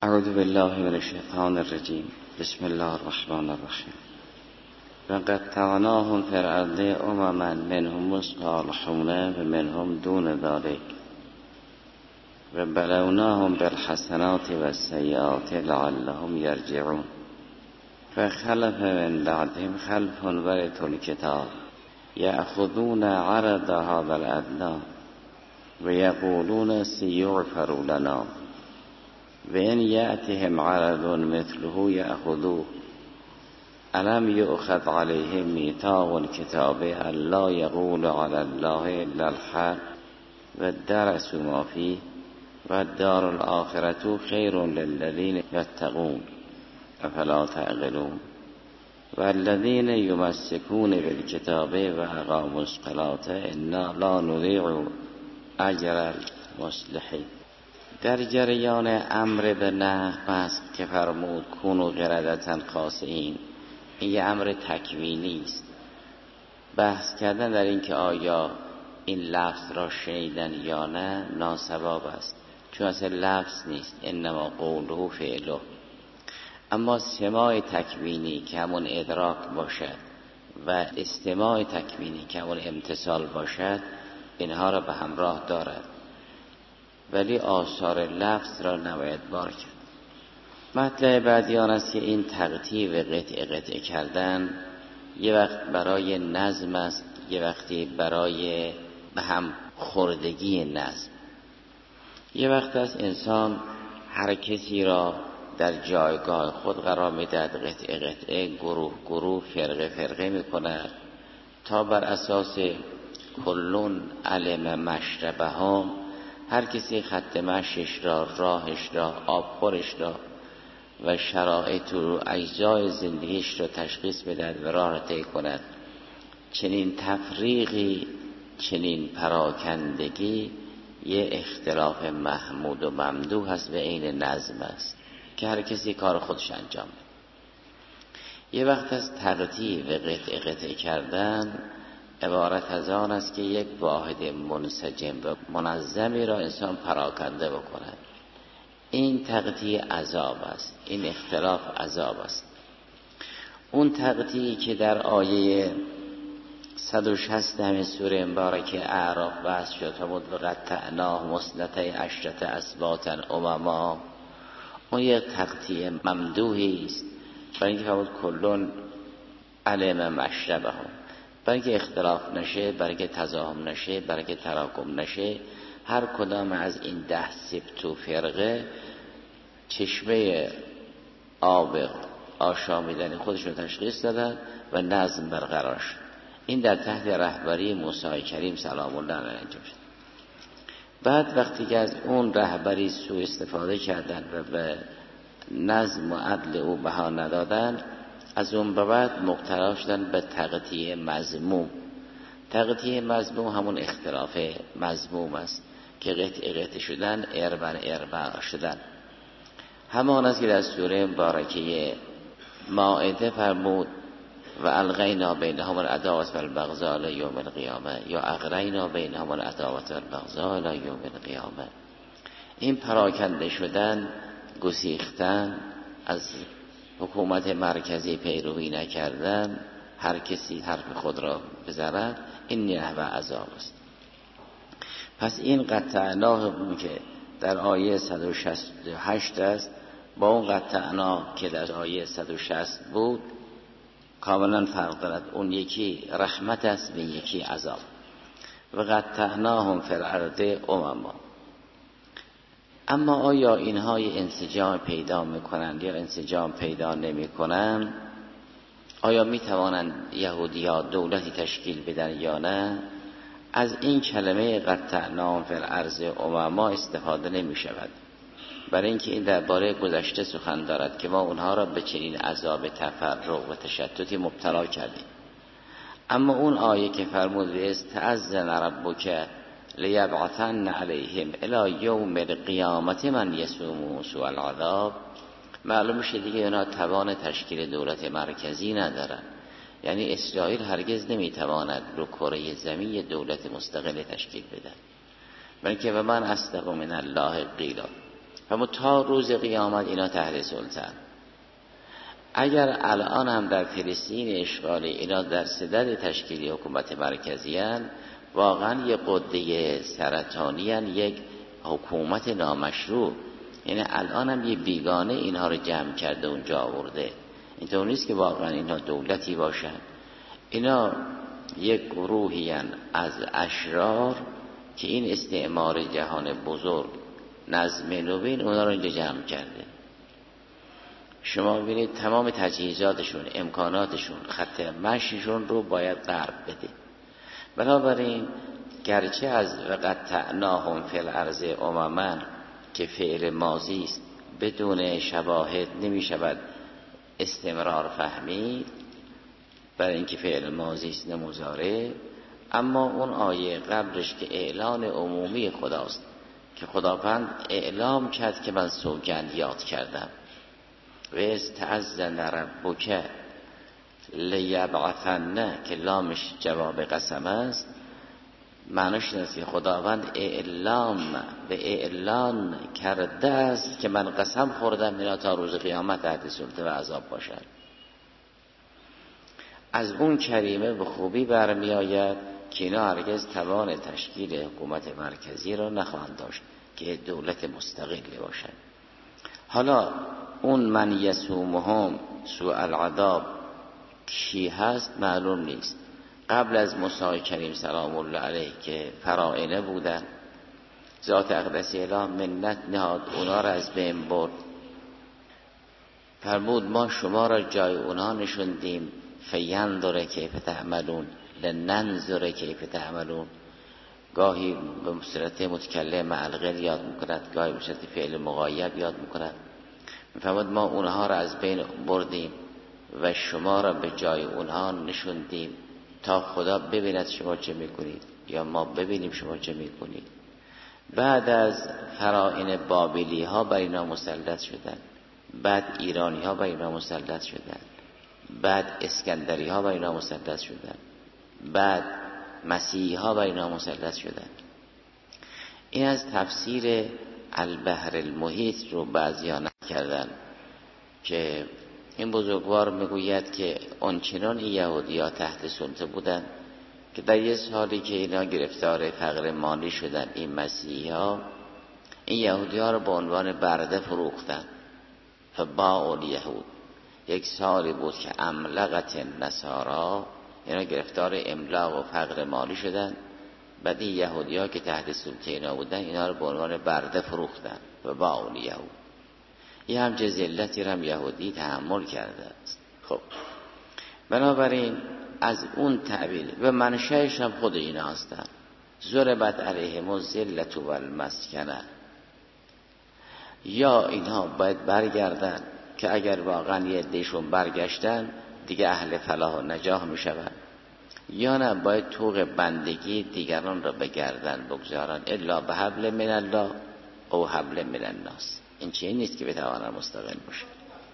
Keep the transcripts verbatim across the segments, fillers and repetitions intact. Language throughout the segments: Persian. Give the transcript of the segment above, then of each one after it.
اعوذ بالله من الشیطان الرجیم. بسم الله الرحمن الرحیم. وقطعناهم فی الارض امما منهم مصالحون و منهم دون ذلك و بلوناهم بالحسنات و السیئات لعلهم یرجعون. فخلف من بعدهم خلف ورثوا الکتاب یأخذون عرض هذا الادنی و یقولون سیغفر لنا و ان یأتهم عرض مثله یأخذوه الم یؤخذ علیهم میثاق الکتاب الا یقولوا علی الله الا الحق و درسوا ما فیه و الدار الآخرة خیر للذین یتقون افلا تعقلون. والذین یمسکون بالکتاب و اقاموا الصلاة انا لا نضیع اجر المصلحین. در جریان امر به نحو است که فرمود کونوا قردة خاسئین. این یه امر تکوینی است. بحث کردن در این که آیا این لفظ را شنیدن یا نه ناسواب است، چون اصلا لفظ نیست، انما قوله فعله. اما سماع تکوینی که همون ادراک باشد و استماع تکوینی که همون امتثال باشد، اینها را به همراه دارد، ولی آثار لفظ را نباید بار کرد. مطلب بعدی آن است که این تقطیع و قطع قطع کردن یه وقت برای نظم است، یه وقتی برای به هم خوردگی نظم. یه وقت است انسان هر کسی را در جایگاه خود قرار میدهد، قطع قطعه، گروه گروه، فرقه فرقه میکند تا بر اساس کلون علم مشربهم، هر کسی خط مشیش را، راهش را، آبخورش را و شرایط و اجزای زندگیش را تشخیص بدهد و راه را طی کند. چنین تفریقی، چنین پراکندگی یه اختلاف محمود و ممدوح هست و عین نظم است که هر کسی کار خودش انجام بده. یه وقت از تقطیع و قطع قطع کردن عبارت از آن است که یک واحد منسجم و منظمی را انسان پراکنده بکند. این تقطیع عذاب است، این اختلاف عذاب است. اون تقطیعی که در آیه صد و شصت همین سوره مبارکه اعراف بحث شد، فرمود وقطعناهم اثنتی عشرة اسباطا امما، اون یک تقطیع ممدوحی است، برای اینکه فرمود کلون علم مشربهم، برای اینکه اختلاف نشه، برای اینکه تزاحم نشه، برای اینکه تراکم نشه. هر کدام از این ده سبت و فرقه چشمه آب آشامیدن خودش رو تشخیص دادن و نظم برقرار شد. این در تحت رهبری موسی کریم سلام الله علیه انجام شد. بعد وقتی که از اون رهبری سوء استفاده کردن و به نظم و عدل او بها ندادن، از اون به بعد مبتلا شدن به تقطیع مذموم. تقطیع مذموم همون اختلاف مذموم است که قطع قطع شدن، اربن اربن شدن. همان است که در سوره مبارکه مائده فرمود و القینا بینهم العداوة والبغضاء الی یوم القیامه یا اغرینا بینهم العداوة والبغضاء الی یوم القیامه. این پراکنده شدن، گسیختن، از حکومت مرکزی پیروی نکردن، هر کسی حرف خود را بزند، این نحو عذاب است. پس این قطعناهم که در آیه صد و شصت و هشت است با اون قطعنا که در آیه صد و شصت بود کاملا فرق دارد. اون یکی رحمت است و یکی عذاب. و قطعناهم فی الارض امما. اما آیا اینها انسجام پیدا میکنند یا انسجام پیدا نمیکنند؟ آیا میتوانند یهودی ها دولتی تشکیل بدن یا نه؟ از این کلمه قطعناهم فی الارض امما استفاده نمی شود، برای اینکه این درباره گذشته سخن دارد که ما اونها را به چنین عذاب تفرق و تشتتی مبتلا کردیم. اما اون آیه که فرمود استأذن ربک لیبعثن علیهم الی یوم القیامة من یسومون سوء العذاب، معلوم میشه دیگه اینا توان تشکیل دولت مرکزی ندارن. یعنی اسرائیل هرگز نمیتواند رو کره زمین دولت مستقل تشکیل بده، بلکه و من اصدق من الله قیلا. و تا روز قیامت اینا تحت سلطن. اگر الان هم در فلسطین اشغالی اینا در صدد تشکیل حکومت مرکزی هن، واقعا یک قده سرطانی هن، یک حکومت نامشروع. یعنی الان هم یه بیگانه اینها رو جمع کرده اونجا آورده. اینطور نیست که واقعا اینها دولتی باشن. اینا یک گروهی هن از اشرار که این استعمار جهان بزرگ نظم نوین اونا رو اینجا جمع کرده. شما ببینید تمام تجهیزاتشون، امکاناتشون، خط مشیشون رو باید غرب بده. بنابراین گرچه از وقطعناهم فی الارض امما که فعل ماضی است بدون شواهد نمی شود استمرار فهمید، برای اینکه فعل ماضی است نه مضارع. اما اون آیه قبلش که اعلان عمومی خداست که خداوند اعلام کرد که من سوگند یاد کردم و استعذن ربک لیبعثن که لامش جواب قسم است، معنیش این است که خداوند اعلام به اعلان کرده است که من قسم خوردم اینا تا روز قیامت تحت سلطه و عذاب باشد. از اون کریمه به خوبی برمی آید که اینا هرگز توان تشکیل حکومت مرکزی را نخواهند داشت که دولت مستقلی باشد. حالا اون من یسومهم سوء العذاب کی هست معلوم نیست. قبل از موسی کریم سلام الله علیه که فرائنه بودن، ذات اقدسی اله منت نهاد، اونا را از بین برد، فرمود ما شما را جای اونا نشوندیم، فینظر کیف تعملون لننظر کیف تعملون. گاهی به صورت متکلم مع الغیر یاد میکند، گاهی به صورت فعل مغایب یاد میکند. میفرمود ما اونها را از بین بردیم و شما را به جای اونها نشوندیم تا خدا ببیند شما چه میکنید یا ما ببینیم شما چه میکنید. بعد از فرائن بابلی ها بر اینا مسلط شدند، بعد ایرانی ها بر اینا مسلط شدند، بعد اسکندری ها بر اینا مسلط شدند، بعد مسیحی ها بر اینا مسلط شدند. این از تفسیر البحر المحیط رو بعضیا نکردن که این بزرگوار میگوید که آنچنان یهودی ها تحت سلطه بودند که در یه سالی که اینا گرفتار فقر مالی شدن، این مسیحی ها این یهودی ها رو به عنوان برده فروختن. فباع الیهود، یک سالی بود که املقت نصارا، اینا گرفتار املاق و فقر مالی شدن. بعد این یهودی ها که تحت سلطه اینا بودن اینا رو به عنوان برده فروختن. فباع الیهود، یه همچه ذلتی رو هم یهودی تحمل کرده است. خب بنابراین از اون تعبیر و منشأش هم خود اینا هستن. ضربت علیهم الذلة والمسکنه، یا اینها باید برگردن که اگر واقعا یه عده‌شون برگشتن دیگه اهل فلاح و نجاح میشون، یا نه باید طوق بندگی دیگران را بگردن بگذارن الا به حبل من الله او حبل من الناس. این چیزی نیست که بتوانن مستقل باشه.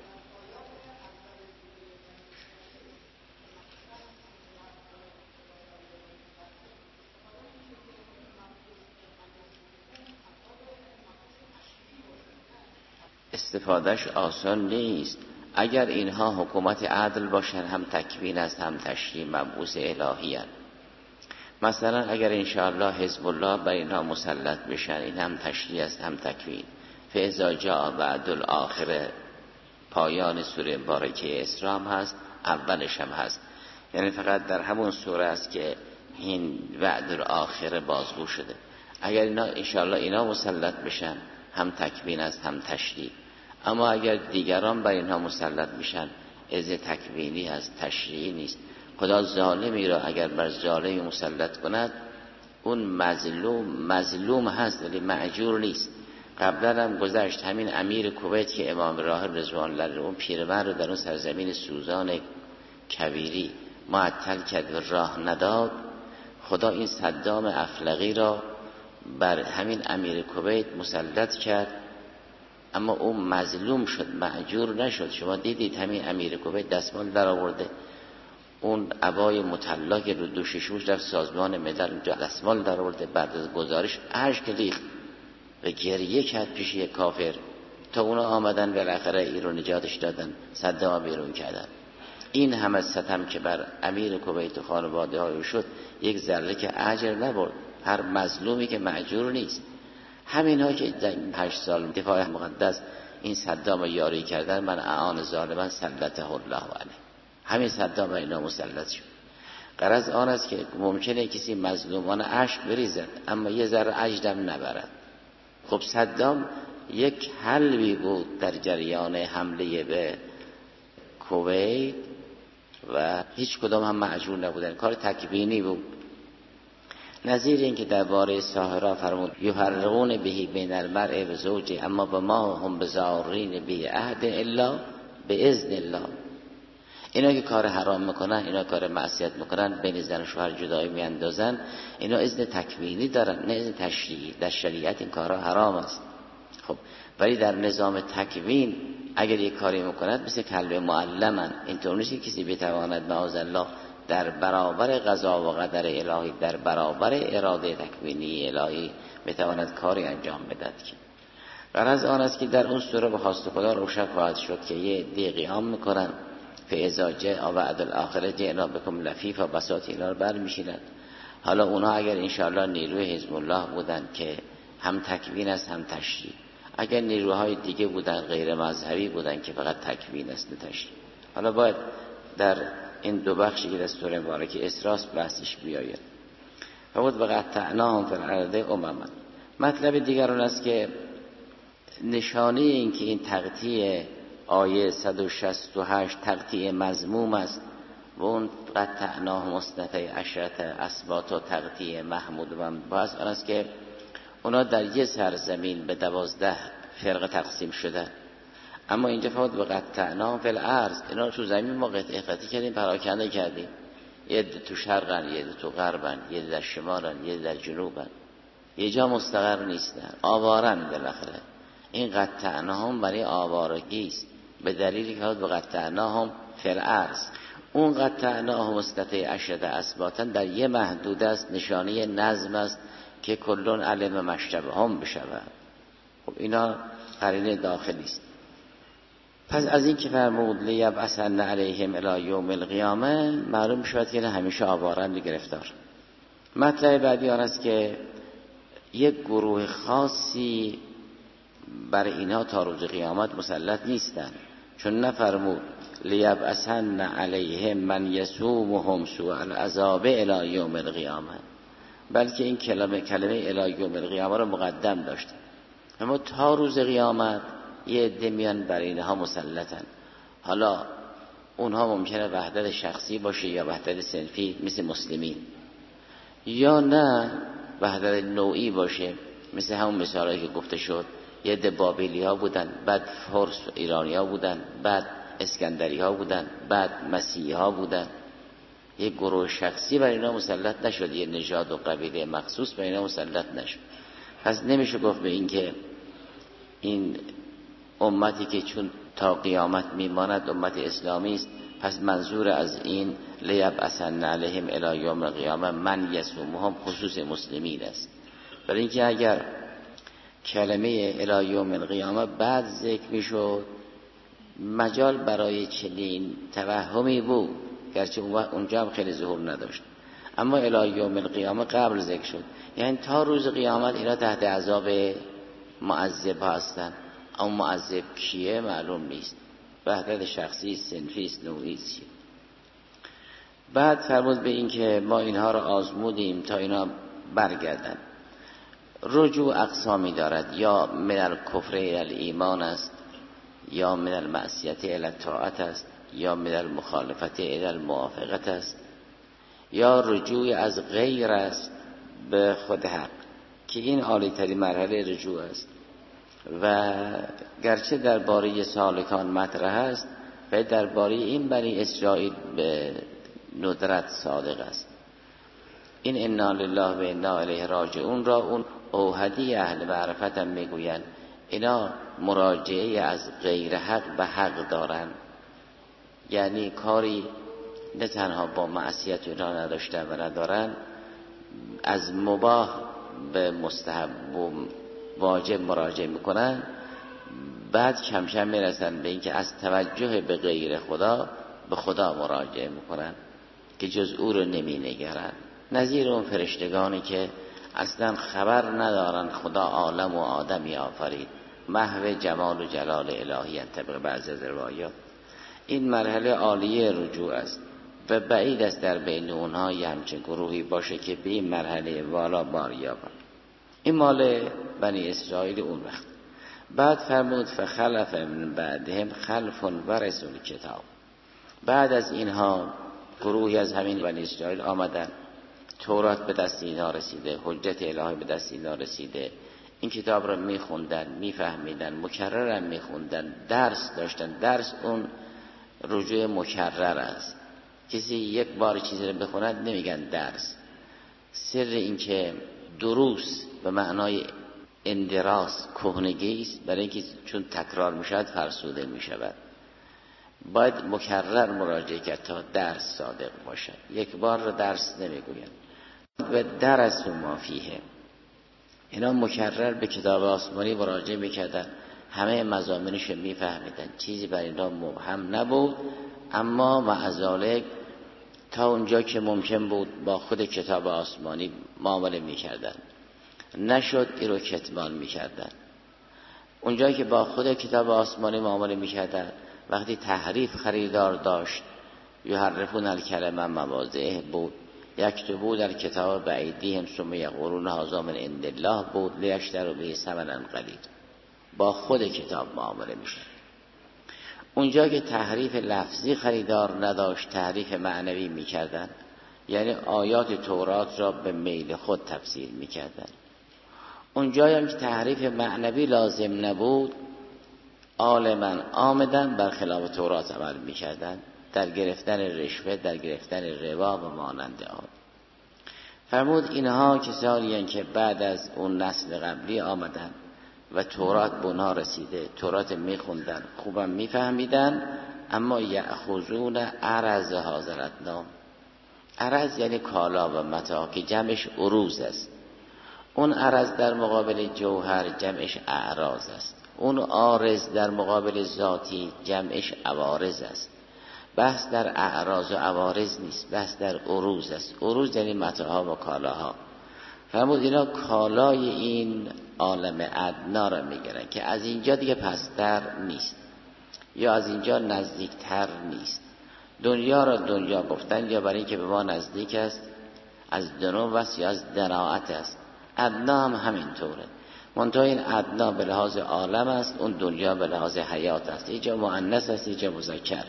استفادهش آسان نیست. اگر اینها حکومت عدل باشن هم تکوین است هم تشریع مبعوث الهی هست. مثلا اگر انشاءالله حزب الله بر اینها مسلط بشن، این هم تشریع است هم تکوین. فاذا جاء وعد الاخره پایان سوره مبارکه اسراء هست، اولش هم هست. یعنی فقط در همون سوره است که این وعد الاخره بازگو شده. اگر اینا انشاءالله اینا مسلط بشن هم تکوین است هم تشریع. اما اگر دیگران بر اینها مسلط میشن از تکوینی هست، تشریعی نیست. خدا ظالمی را اگر بر ظالمی مسلط کند اون مظلوم مظلوم هست ولی معجور نیست. قبلا هم گذشت همین امیر کویت که امام راهب رضوان الله علیه اون پیرمرد رو در اون سرزمین سوزان کویری معطل کرد و راه نداد. خدا این صدام افلقی را بر همین امیر کویت مسلط کرد، اما اون مظلوم شد، معجور نشد. شما دیدید همین امیر کویت دستمال در آورده، اون عبای مطلق رو دوششوش در سازمان ملل اونجا دستمال در آورده، بعد از گزارش اشک ریخت و گریه کرد پیش یک کافر تا اونا آمدن بالاخره این رو نجاتش دادن، صدام بیرون کردن. این همه ستم که بر امیر کویت و خانواده های شد یک ذره که اجر نبرد. هر مظلومی که معجور نیست. همین ها که هشت سال دفاع مقدس این صدام یاری کردن، من اعان ظالمان سلطه الله علیه، همین صدام اینا مسلط شد. غرض آن است که ممکنه کسی مظلومان اشک بریزد اما یه ذره اجرم نبرد. خب صدام یک حلبی بود در جریان حمله به کویت و هیچ کدام هم معجور نبودن، کار تکوینی بود. نظیر این که درباره ساحرا فرمود یحرقون بهی بین المرء و زوجه اما به ما هم بزارین به عهد الا به اذن الله. اینا که کار حرام میکنن، اینا کار معصیت میکنن، بین زن و شوهر جدایی میاندازن، اینا اذن تکوینی دارن نه اذن تشریعی. در شریعت این کارها حرام است. خب ولی در نظام تکوین اگر یک کاری میکند مثل کلب معلمن. اینطور نیست که کسی بتواند معاذالله در برابر قضا و قدر الهی، در برابر اراده تکوینی الهی بتواند کاری انجام بدهد. که غرض آن است که در اون سوره به خواست خدا روشن خواهد شد که یه دی قیام میکنن فاذا جاء وعد الاخره جئنا بكم لفیفا بساط اینا رو برمیشینند. حالا اونا اگر انشاءالله نیروی حزب الله بودن که هم تکوین است هم تشریع، اگر نیروهای دیگه بودن غیر مذهبی بودن که فقط تکوین است نه تشریع. حالا باید در این دو بخشی که در سوره مبارکه اسراء بحثش بیاید. فقط وقطعناهم فی الارض امما. مطلب دیگر اون است که نشانه این که این تقطیع آیه صد و شصت و هشت تقطیع مذموم است و اون قطعناهم اثنتی عشرة اسباط و تقطیع محمود و باز آن است که اونا در یه سرزمین به دوازده فرقه تقسیم شده، اما اینجا فقط به قطعناهم فی الارض. اینا تو زمین ما قطعه قطعی کردیم، پراکنده کردیم. یه تو شرقن، یه تو غربن، یه در شمالن، یه در جنوبن، یه جا مستقر نیستن، آوارن. بالاخره این قطعناهم برای آوارگی است، به دلیلی که به قطعناهم فی الارض. اون قطعناهم اثنتی عشرة اسباطا در یه محدود است، نشانه نظم است که کلون علم مشتبه هم بشود. خب اینا قرینه داخلی است. پس از این که فرمود لیبعثن علیهم الی یوم القیامه معلوم شد که همیشه آوارند و گرفتار. مطلب بعدی آن است که یک گروه خاصی بر اینا تا روز قیامت مسلط نیستند، چون نفرمود لیبعثن علیهم من یسومهم سوء العذاب الی یوم القیامه، بلکه این کلمه کلمه الی یوم القیامه رو مقدم داشت. اما تا روز قیامت یه عده میان بر اینها مسلطن. حالا اونها ممکنه وحدت شخصی باشه یا وحدت صنفی مثل مسلمین، یا نه وحدت نوعی باشه مثل همون مثالایی که گفته شد. یه عده بابلی ها بودن، بعد فارس ایرانی ها بودن، بعد اسکندری ها بودن، بعد مسیحی ها بودن. یه گروه شخصی بر اینا مسلط نشد، یه نژاد و قبیله مخصوص بر اینا مسلط نشد. پس نمیشه گفت به این که این امتی که چون تا قیامت میماند امت اسلامی است، پس منظور از این لیبعثن علیهم الی یوم القیامه من یسومهم خصوص مسلمین است. برای اینکه اگر کلمه الی یوم القیامه بعد ذکر میشد مجال برای چنین توهمی بود، گرچه اونجا هم خیلی ظهور نداشت، اما الی یوم القیامه قبل ذکر شد. یعنی تا روز قیامت اینا تحت عذاب معذب هستن. اما معذب کیه معلوم نیست، وحدت شخصی، صنفی، نوعی است. بعد فرمود به این که ما اینها را آزمودیم تا اینا برگردن. رجوع اقسامی دارد، یا من الکفر الی الایمان است، یا من المعصیت الی الطاعت است، یا من المخالفت الی الموافقت است، یا رجوع از غیر است به خود حق، که این عالی ترین مرحله رجوع است. و گرچه درباره سالکان مطرح است و درباره این بنی اسرائیل به ندرت صادق است. این انا لله و انا الیه راجعون را اون اوحدی اهل معرفت هم میگویند. اینا مراجعه از غیر حق به حق دارن، یعنی کاری نه تنها با معصیت اینا نداشتن و ندارن، از مباح به مستحب و واجب مراجعه میکنن، بعد کم کم میرسن به اینکه از توجه به غیر خدا به خدا مراجعه میکنن که جز او رو نمی نگرن. نظیر اون فرشتگانی که اصلا خبر ندارن خدا عالم و آدمی آفرید، محو جمال و جلال الهی طبق بعضی از روایات. این مرحله عالیه رجوع است و بعید است در بین اونها یه همچین گروهی باشه که به این مرحله والا بار یابن. این مال بنی اسرائیل اون وقت. بعد فرمود فخلف من بعدهم خلف ورثوا الکتاب. بعد از اینها گروهی از همین بنی اسرائیل آمدن، تورات به دست اینها رسیده، حجت الهی به دست اینها رسیده، این کتاب را میخوندن، میفهمیدن، مکررن میخوندن، درس داشتن. درس اون رجوع مکرر است. کسی یک بار چیزی رو بخوند نمیگن درس. سر این که دروس به معنای اندراس کهنگی است، برای اینکه چون تکرار میشود فرسوده میشود. باید مکرر مراجعه کرد تا درس صادق باشد. یک بار رو درس نمیگویند. و درس و ما فیه، اینا مکرر به کتاب آسمانی مراجعه میکردن، همه مضامینش رو میفهمیدن، چیزی بر اینا مبهم نبود. اما مع ذالک تا اونجا که ممکن بود با خود کتاب آسمانی معامله میکردن، نشد ای رو کتمان میکردن. اونجایی که با خود کتاب آسمانی معامله میکردن، وقتی تحریف خریدار داشت، یحرفون الکلمه مواضعه بود، یکتبون در کتاب بایدیهم ثم یقولون هذا من عند الله بود لیشتروا به ثمنا قلیل. با خود کتاب معامله میشه. اونجا که تحریف لفظی خریدار نداشت، تحریف معنوی میکردن، یعنی آیات تورات را به میل خود تفسیر میکردن. اونجایی هم که تحریف معنوی لازم نبود، عالما آمدن بر خلاف تورات عمل میکردن، در گرفتن رشوه، در گرفتن ربا و مانند آن. فرمود اینها کسانی هستند که بعد از اون نسل قبلی آمدن و تورات به اونها رسیده، تورات میخوندن، خوبم میفهمیدن، اما یأخذون عرض حاضرت نام. عرض یعنی کالا و متاع که جمعش عروض است. اون عرض در مقابل جوهر جمعش اعراض است. اون عارض در مقابل ذاتی جمعش عوارض است. بحث در اعراض و عوارض نیست، بحث در عروض است. عروض یعنی متاعها و کالاها. فرمود اینا کالای این عالم ادنا را میگیرن که از اینجا دیگه پستر نیست یا از اینجا نزدیکتر نیست. دنیا را دنیا گفتن یا برای اینکه به ما نزدیک است، از دنو است یا از دناعت است. ادنا هم همینطوره. منتها این ادنا به لحاظ عالم است، اون دنیا به لحاظ حیات است. اینجا مؤنث است، اینجا مذکر.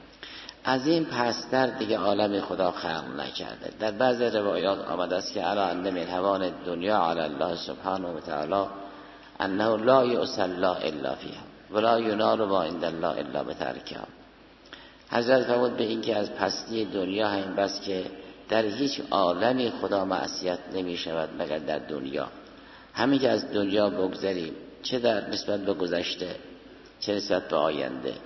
از این پستر دیگه عالم خدا خلق نکرده. در بعض روایات آمده است که الا ان من هوان دنیا علی الله سبحانه و تعالی انه لا یصلی الا فیها ولا ینال ما عند الله الا بترکها. حضرت فرمود به این که از پستی دنیا همین بس که در هیچ عالمی خدا معصیت نمی شود مگر در دنیا. همین که از دنیا بگذریم، چه در نسبت به گذشته، چه نسبت به آینده،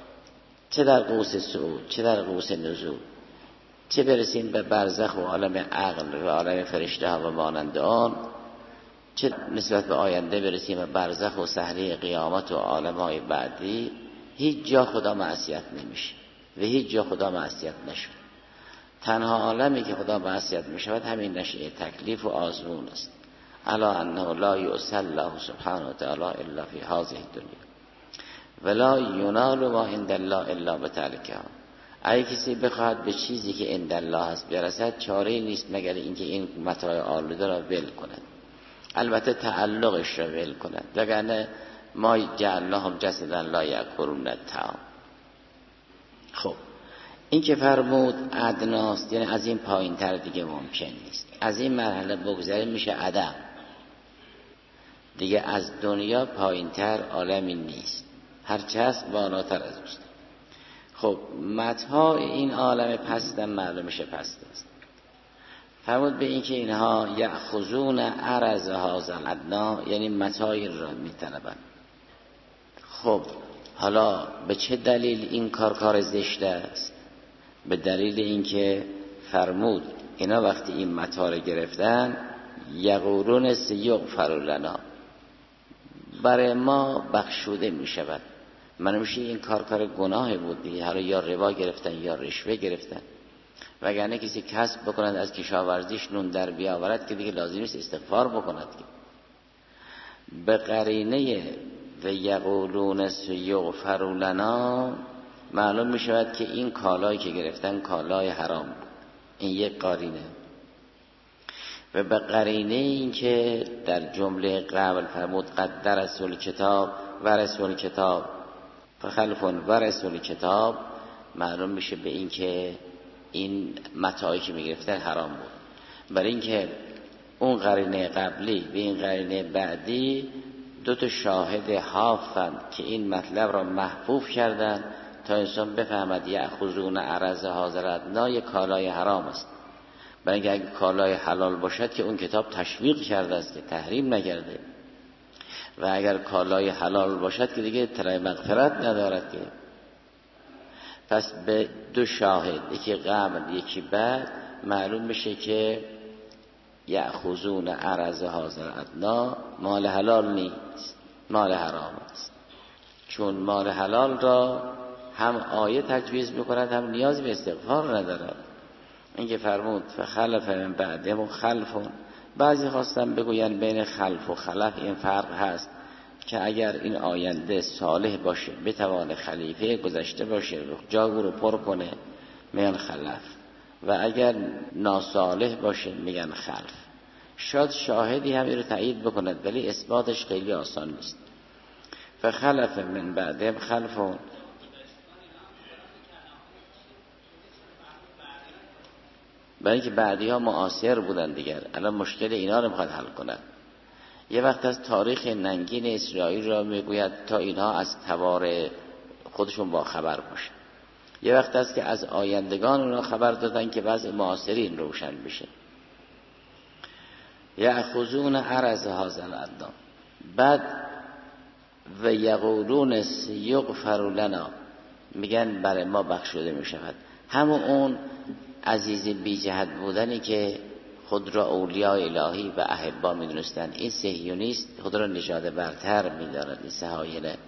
چه در قوس صعود، چه در قوس نزول، چه برسیم به برزخ و عالم عقل و عالم فرشته ها و مانند آن، چه نسبت به آینده برسیم به برزخ و صحنه قیامت و عالم های بعدی، هیچ جا خدا معصیت نمیشه و هیچ جا خدا معصیت نشد. تنها عالمی که خدا معصیت میشود همین نشأه تکلیف و آزمون است. الا انه لا یصلی الله سبحانه و تعالی الا فی هذه الدنیا ولا ینال ما عند الله الا بترکها. اگه کسی بخواهد به چیزی که عند الله هست برسد، چاره نیست مگر اینکه این متاع آلوده را ول کند، البته تعلقش را ول کند، وگرنه ما جعلناهم جسدا لا یأکلون الطعام. خب این که فرمود ادناست، یعنی از این پایین تر دیگه ممکن نیست. از این مرحله بگذره میشه عدم، دیگه از دنیا پایین تر عالمی نیست، هرچه هست بالاتر از اوست. خب متاع این عالم پست هم معلوم میشه پست است. فرمود به این که اینها یأخذون عرض هذا الادنا، یعنی متاع را میطلبند. خب حالا به چه دلیل این کار کار زشته است؟ به دلیل اینکه فرمود اینا وقتی این متاع را گرفتن، یقولون سیغفر لنا، برای ما بخشوده می شود. من میشه این کار کار گناه بود دیگه، حالا یا ربا گرفتن یا رشوه گرفتن، وگرنه کسی کسب بکند از کشاورزیش نون در بیاورد که دیگه لازم نیست استغفار بکند که. به قرینه و یقولون سیغفر لنا معلوم می شود که این کالایی که گرفتن کالای حرام بود. این یک قرینه. و به قرینه این که در جمله قبل فرمود قد درسوا الکتاب و رسول کتاب فخلفون و رسول کتاب، معلوم میشه به این که این متاعی که میگرفتن حرام بود. برای اینکه اون قرینه قبلی به این قرینه بعدی دو تا شاهد حافظن که این مطلب را محفوظ کردن تا انسان بفهمد یأخذون عرض هذا الادنی کالای حرام است. برای اینکه اگه کالای حلال باشد که اون کتاب تشویق کرده است که تحریم نکرده، و اگر کالای حلال باشد که دیگه طلب مغفرت ندارد که. پس به دو شاهد، یکی قبل یکی بعد، معلوم میشه که یأخذون عرض هذا الادنی مال حلال نیست، مال حرام است. چون مال حلال را هم آیه تجویز میکند هم نیاز به استغفار ندارد. اینکه فرمود فخلف من بعدهم خلفون، بعضی خواستن بگوین بین خلف و خلف این فرق هست که اگر این آینده صالح باشه بتوانه خلیفه گذشته باشه جا رو پر کنه میگن خلف، و اگر ناصالح باشه میگن خلف. شاید شاهدی هم این رو تایید بکند ولی اثباتش خیلی آسان نیست. فخلف من بعدهم خلفون، برای اینکه بعدی ها معاصر بودن دیگر، الان مشکل اینا رو میخواد حل کنن. یه وقت از تاریخ ننگین اسرائیل را میگوید تا اینها از تبار خودشون با خبر باشن. یه وقت است که از آیندگان اونا خبر دادن که بعض معاصرین روشن بشه. یأخذون عرض هذا الادنی، بعد و یقولون سیغفر لنا، میگن برای ما بخشوده میشود. همون اون عزیز بی جهت بودنی که خود را اولیاء الهی و احبا میدونستن، این صهیونیست خود را نژاد برتر میدارد، این صهاینه،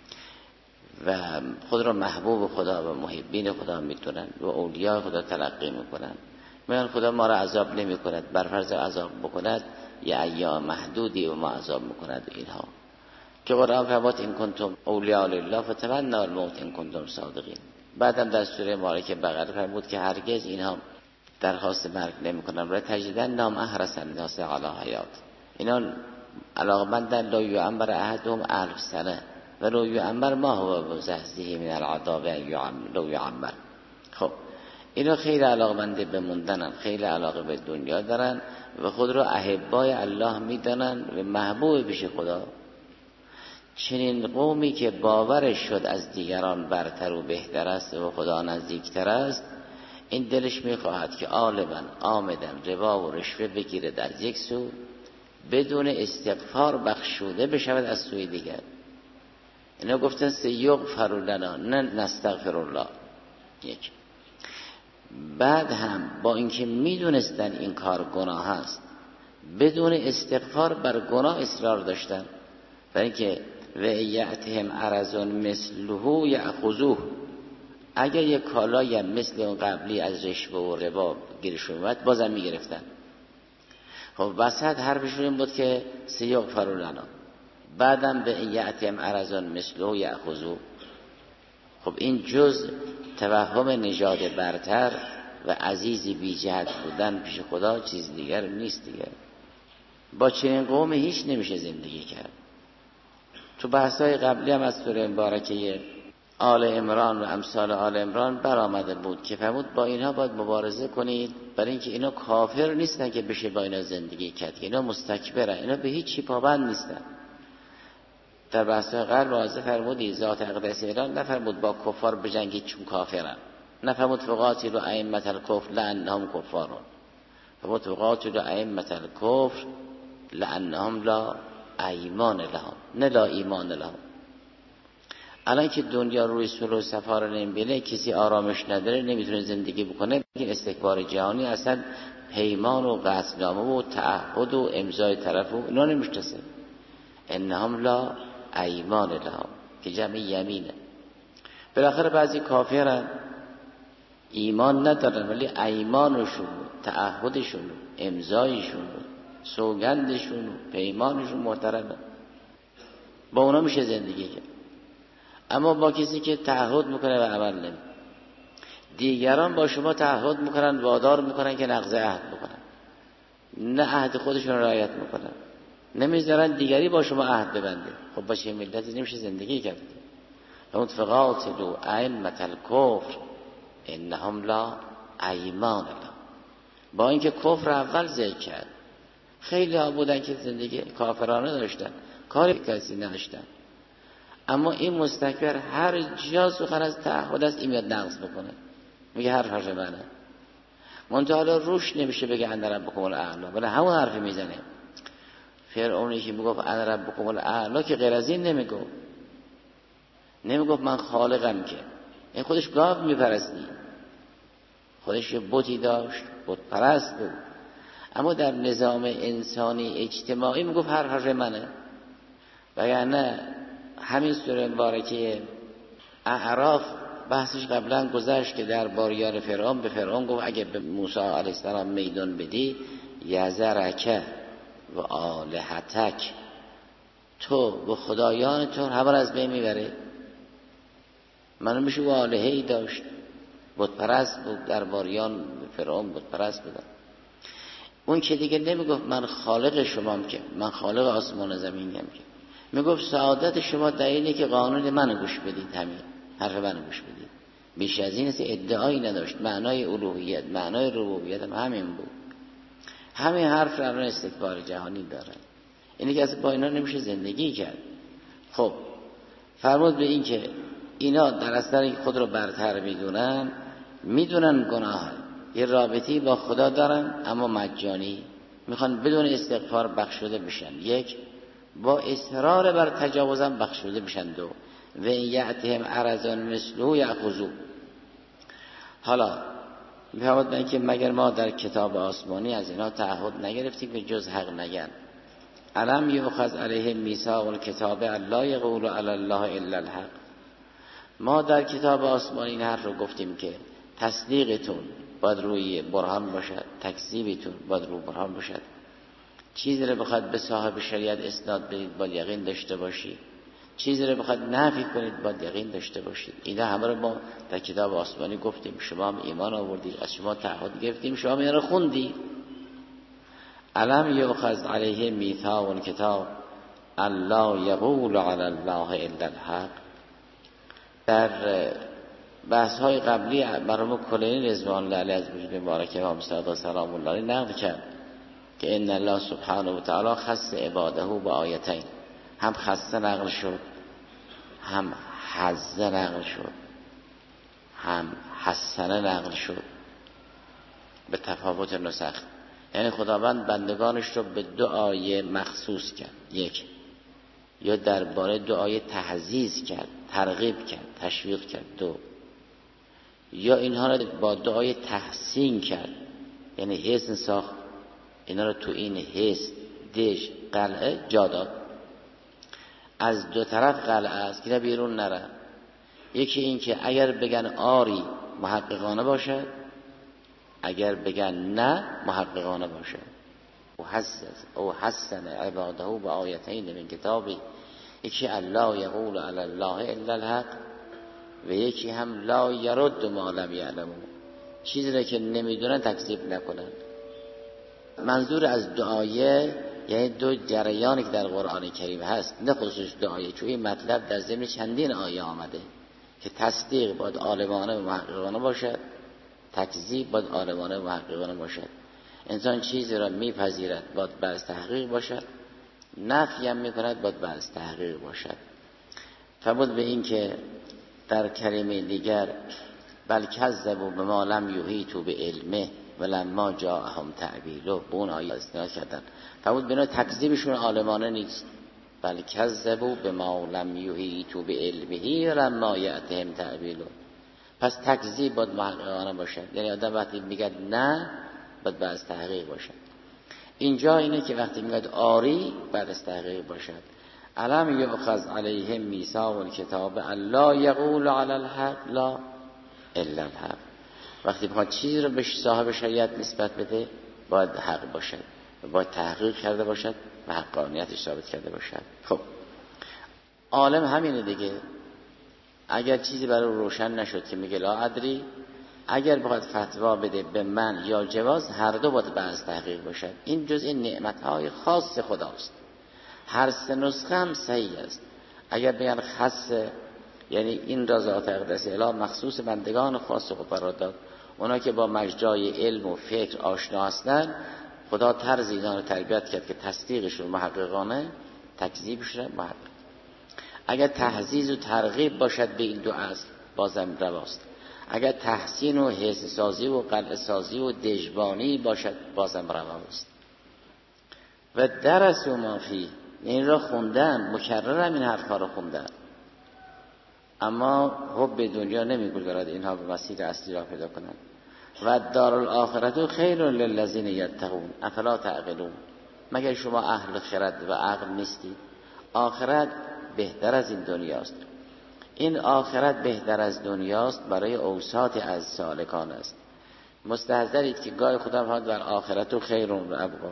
و خود را محبوب خدا و محبین خدا میدونن و اولیاء خدا تلقی میکنن. میگن خدا ما را عذاب نمی کند، بر فرض عذاب بکند یه ایام محدودی و ما عذاب میکند. اینها که قرآن فرمود این کنتم اولیاء لله فتمنوا الموت ان کنتم صادقین. بعدم در سوره مبارکه بقره فرمود که هرگز اینها درخواست مرگ نمی کنن و تجدیدن نام احرس الناس علی حیات، اینا علاقمندن لا یعمر احدهم الف سنه و لا یعمر ما هو بزحزحه من العذاب لا یعمر. خب اینا خیلی علاقمنده به موندنن، خیلی علاقه به دنیا دارن و خود را احبای الله میدانن و محبوب پیش خدا. چنین قومی که باورش شد از دیگران برتر و بهتر است و خدا نزدیکتر است، این دلش میخواهد که غالبا آمدن ربا و رشوه بگیرد از یک سو، بدون استغفار بخشوده بشود از سوی دیگر. اینا گفتن سیغفر لنا، نه نستغفر الله. یک بعد هم با اینکه میدونستن این کار گناه است، بدون استغفار بر گناه اصرار داشتن. برای اینکه و یأتهم عرض مثله یأخذوه، اگر یک کالایی مثل اون قبلی از رشوه و ربا گیرش اومد بازم میگرفتن. خب وسط حرفشون این بود که سیغفر لنا، بعدم به یأتهم عرض مثله یأخذوه. خب این جز توهم نژاد برتر و عزیزی بی جهت بودن پیش خدا چیز دیگر نیست دیگر. با چنین قوم هیچ نمیشه زندگی کرد. تو بحث‌های قبلی هم از سوره مبارکه آل عمران و امثال آل عمران برآمده بود که فرمود با اینها باید مبارزه کنید، برای اینکه اینا کافر نیستن که بشه با اینا زندگی کرد، اینا مستکبرن، اینا به هیچ چی پابند نیستن. در بحث‌های قبل واضح فرمودی ذات اقدس ایران نفرمود با کفار بجنگید چون کافرن، نفرمود فقاتلوا ائمة الکفر لانهم کفارون، فرمود فقاتلوا ائمة الکفر لانهم لا ایمان لهم، نه لا ایمان لهم. الان که دنیا روی صلح و صفا رو نمیبینه، کسی آرامش نداره، نمیتونه زندگی بکنه، این استکبار جهانی اصلا پیمان و قطعنامه و تعهد و امضای طرف و اینا نمیشناسه. انهم لا ایمان لهم که جمع یمینه. بالاخره بعضی کافرن ایمان ندارن ولی ایمانشون تعهدشون امضایشون سوگندشون پیمانشون محترمه، با اونا میشه زندگی کرد. اما با کسی که تعهد میکنه و عمل نمیکنه، دیگران با شما تعهد میکنن وادار میکنن که نقض عهد بکنن، نه عهد خودشون رعایت میکنن، نمیذارن دیگری با شما عهد ببنده. خب با چه ملتی نمیشه زندگی کرد؟ اون فقاتلوا ائمة الکفر انهم لا ایمان لهم. با اینکه کفر اول ذکر کرد، خیلی ها بودن که زندگی کافرانه داشتن، کاری کسی نداشتن، اما این مستکبر هر جا سخن از تعهد است این میاد نقض بکنه، میگه حرف حرف منه، منتها حالا روش نمیشه بگه انا ربکم الاعلی، ولی همون حرفی میزنه. فرعونی که میگفت انا ربکم الاعلی که غیر از این نمیگفت، نمیگفت من خالقم، که این خودش گاو میپرستی، خودش یه بتی داشت، بت پرست بود، اما در نظام انسانی اجتماعی میگفت هر حرف منه. وگرنه همین سوره مبارکه اعراف بحثش قبلا گذشت که در باریان فرعون به فرعون گفت اگه به موسی علیه السلام میدان بدی یذرک و آلهتک، تو و خدایان تو همه از بین میبره. منو میشه و آلهه‌ای داشت، بت پرست بود، در باریان فرعون بت پرست بودن. اون که دیگه نمیگفت من خالق شمام، که من خالق آسمان و زمینیم، که میگفت سعادت شما در اینه که قانون منو گوش بدید، همین حرف منو گوش بدید. بیش از این ادعایی نداشت. معنای الوهیت، معنای ربوبیت هم همین بود. همین حرف رو استکبار جهانی داره. اینه که از با اینا نمیشه زندگی کرد. خب فرمود به این که اینا در اصل خود رو برتر میدونن، میدونن گناه، یه رابطی با خدا دارن اما مجانی، میخوان بدون استغفار بخشوده بشن. یک، با اصرار بر تجاوزم بخشوده بشن. دو، و این یعتهم عرضان مثلو یأخذو. حالا میفرماد من که مگر ما در کتاب آسمانی از اینا تعهد نگرفتیم که جز حق نگن؟ علم یؤخذ علیه میثاق الکتاب الا یقولوا علی الله الا الحق. ما در کتاب آسمانی این حرف رو گفتیم که تصدیقتون باید روی برهان باشد، تکذیبتون باید روی برهان باشد. چیزی رو بخواد به صاحب شریعت اسناد بدید باید یقین داشته باشید، چیزی رو بخواد نفی کنید باید یقین داشته باشید. اینا همه رو ما در کتاب آسمانی گفتیم. شما هم ایمان آوردید، از شما تعهد گرفتیم، شما اینا رو خوندید. علم یؤخذ علیه میثاق الکتاب الا یقول علی الله الا الحق. در بحث های قبلی مرحوم کلینی رضوان الله علیه از وجود مبارک امام صادق سلام الله علیه نقل کرد که ان الله سبحانه و تعالی خص عباده با آیتین. هم خصه نقل شد، هم حزه نقل شد، هم حسنه نقل شد به تفاوت نسخ. یعنی خداوند بندگانش رو به دو آیه مخصوص کرد. یک، یا درباره دو آیه تحزیز کرد، ترغیب کرد، تشویق کرد. دو، یا اینها رو با دو آیه تحسین کرد، یعنی حسن ساخت، اینا رو تو این حس دش قلعه جا داد. از دو طرف قلعه است که بیرون نره. یکی این که اگر بگن آری محققانه باشد، اگر بگن نه محققانه باشد. او حسن او حسن عباده با آیتین من کتابی. یکی الله یقول علی الله الا الحق و یکی هم لا یرد ما لم یعلمون، چیزی را که نمیدونن تکذیب نکنن. منظور از دو آیه یعنی دو جریانی که در قرآن کریم هست، نه خصوص دو آیه، چون این مطلب در ضمن چندین آیه آمده که تصدیق باید عالمانه و محققانه باشد، تکذیب باید عالمانه و محققانه باشد. انسان چیزی را میپذیرد باید بر تحقیق باشد، نفی هم میکند باید بر تحقیق باشد. فرمود به این که در کلمه دیگر بل کذبوا بما لم یحیطوا بعلمه ولما جاءهم تعبیله، به اون آیه استناد کردن. فرمود بنا تکذیبشون عالمانه نیست. بل کذبوا بما لم یحیطوا بعلمه ولما یأتهم تعبیله. پس تکذیب باید محققانه باشد. یعنی آدم وقتی میگه نه باید بعد از تحقیق باشد. اینجا اینه که وقتی میگه آری بعد از تحقیق باشد. الم یؤخذ علیهم میثاق الکتاب الا یقول علی الحق لا الا الحق. وقتی بخواد چیزی رو به صاحب شریعت نسبت بده باید حق باشد، باید تحقیق کرده باشد و حقانیتش ثابت کرده باشد. خب عالم همینه دیگه، اگر چیزی برای روشن نشد که میگه لا ادری، اگر بخواد فتوا بده به من یا جواز، هر دو باید بعض تحقیق باشد. این جزء نعمتهای خاص خداست. هر سه نسخه هم صحیح است. اگر بگن خاصه یعنی این را ذات اقدس اله مخصوص بندگان خاص خود قرار داد، اونا که با مجرای علم و فکر آشنا هستند، خدا طرز اینا رو تربیت کرد که تصدیقشون محققانه، تکذیبشون محقق. اگر تحزیز و ترغیب باشد به این دو اصل بازم رواست. اگر تحسین و حس سازی و قلع سازی و دژبانی باشد بازم رواست. و درس و مافی این را خوندن، مکررم این حرفا رو خوندن، اما حب دنیا نمیگذارد اینها به مسیر اصلی را پیدا کنند. و دار الاخرت خیر للذین یتقون افلا تعقلون. مگر شما اهل خرد و عقل نیستید؟ آخرت بهتر از این دنیاست. این آخرت بهتر از دنیاست برای اوساط از سالکان است. مستحضرید که گاهی خدا فرمود بر آخرت و خیر و ابقا،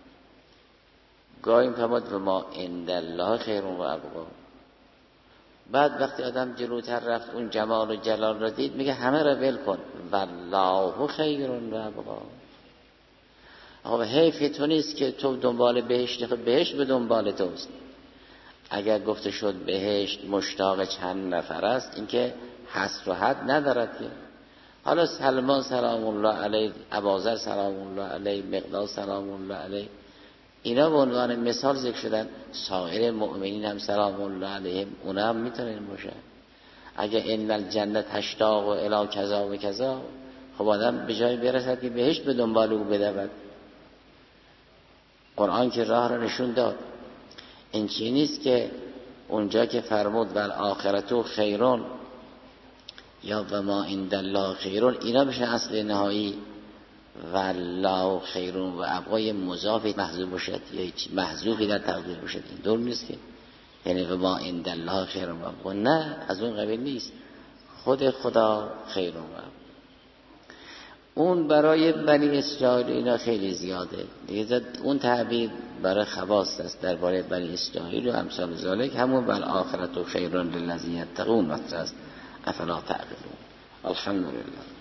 گاهی فرمود و ما عند الله خیر و ابقا. بعد وقتی آدم جلوتر رفت اون جمال و جلال را دید، میگه همه را ول کن والله خیر و ابقا. خب حیف تو نیست که تو دنبال بهشت، خب بهشت به دنبال توست. اگر گفته شد بهشت مشتاق چند نفر است، این که حصر و حد ندارد که. حالا سلمان سلام الله علیه، ابوذر سلام الله علیه، مقداد سلام الله علیه، اینا به عنوان مثال ذکر شدن. سایر مؤمنین هم سلام الله علیهم، اونا هم میتونن باشه. اگه ان الجنه تشتاق و الی کذا و کذا، خب آدم به جای برسد که بهشت به دنبال او بدود. قرآن که راه را نشون داد. این چی نیست که اونجا که فرمود ول آخرتو خیرون یا و ما عند الله خیرون، اینا بشه اصل نهایی والله خیرون و ابقای مضافی محذوف باشد یا هیچ محذوفی در تقدیر باشد. این دور نیست که یعنی و ما عند الله خیرون و ابقا، نه از اون قبیل نیست. خود خدا خیرون و ابقا. اون برای بنی اسرائیل اینا خیلی زیاده دیگه. اون تعبیر برای خواص است درباره بنی اسرائیل و امثال ذالک. همون بل آخرت و خیرون للذین یتقون است. افلا تعقلون. الحمدلله.